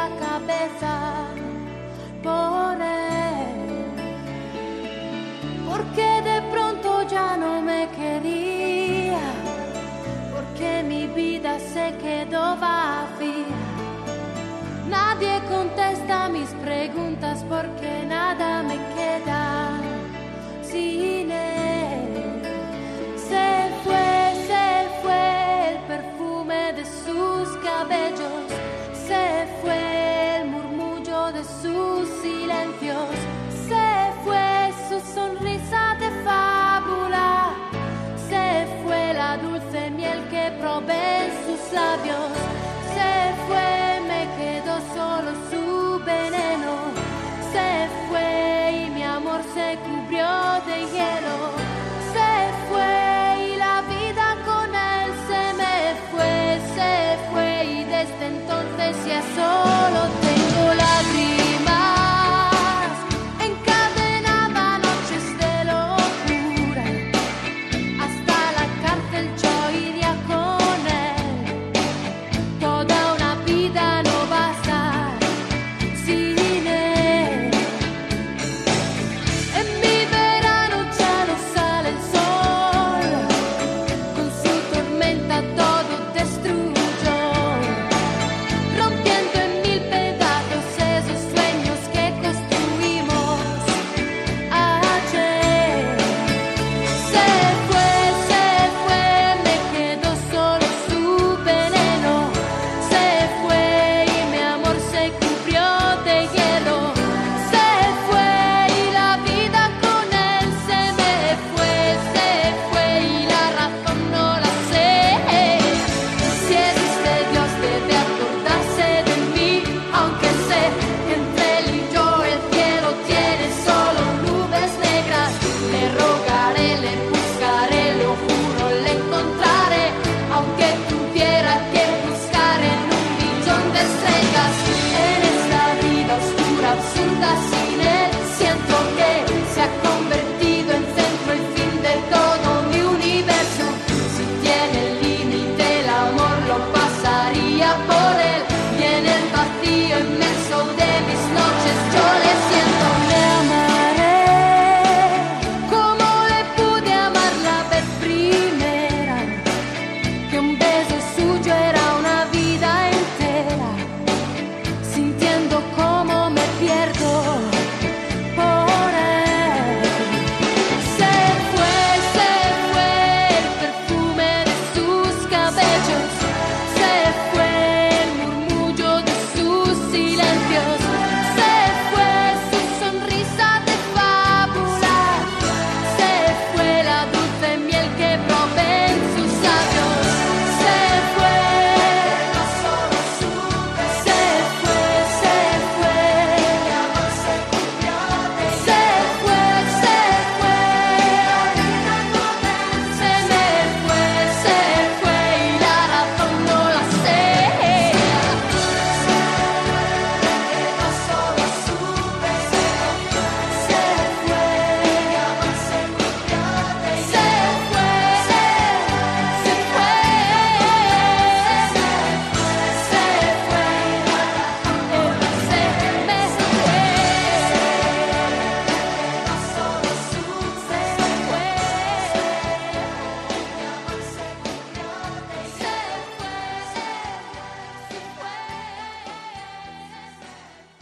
la cabeza por él, porque de pronto ya no me quería, porque mi vida se quedó vacía. Nadie contesta mis preguntas porque nada me queda sin él. Se fue el perfume de sus cabellos, se fue el murmullo de sus silencios, se fue su sonrisa de fábula, se fue la dulce miel que probé en sus labios, se fue, me quedó solo su veneno, se fue y mi amor se cubrió de hielo.